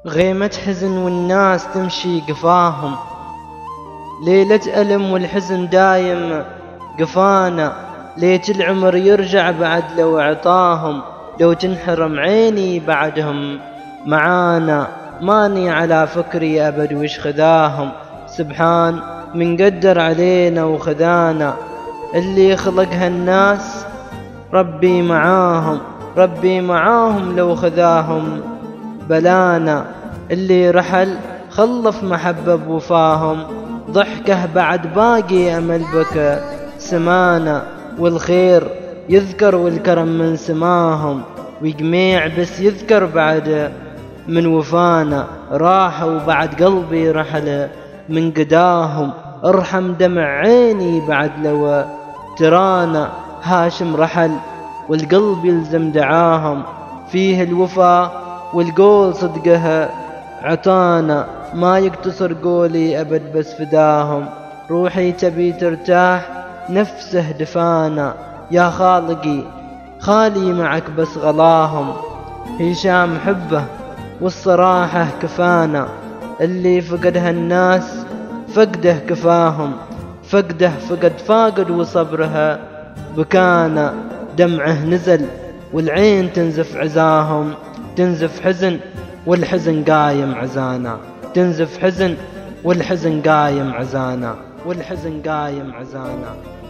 غيمة حزن والناس تمشي قفاهم، ليلة ألم والحزن دايم قفانا. ليت العمر يرجع بعد لو عطاهم، لو تنحرم عيني بعدهم معانا. ماني على فكري أبد وش خذاهم، سبحان من قدر علينا وخذانا. اللي خلق هالناس ربي معاهم، ربي معاهم لو خذاهم بلانا. اللي رحل خلف محبة بوفاهم، ضحكه بعد باقي أمل بك سمانا. والخير يذكر والكرم من سماهم، وجميع بس يذكر بعد من وفانا. راحوا وبعد قلبي رحل من قداهم، ارحم دمع عيني بعد لو ترانا. هاشم رحل والقلب يلزم دعاهم، فيه الوفا والقول صدقها عطانا. ما يقتصر قولي أبد بس فداهم، روحي تبي ترتاح نفسه دفانا. يا خالقي خالي معك بس غلاهم، هشام حبه والصراحة كفانا. اللي فقدها الناس فقده كفاهم، فقده فقد وصبرها بكانا. دمعه نزل والعين تنزف عزاهم، تنزف حزن والحزن قايم عزانا. تنزف حزن والحزن قايم عزانا، والحزن قايم عزانا.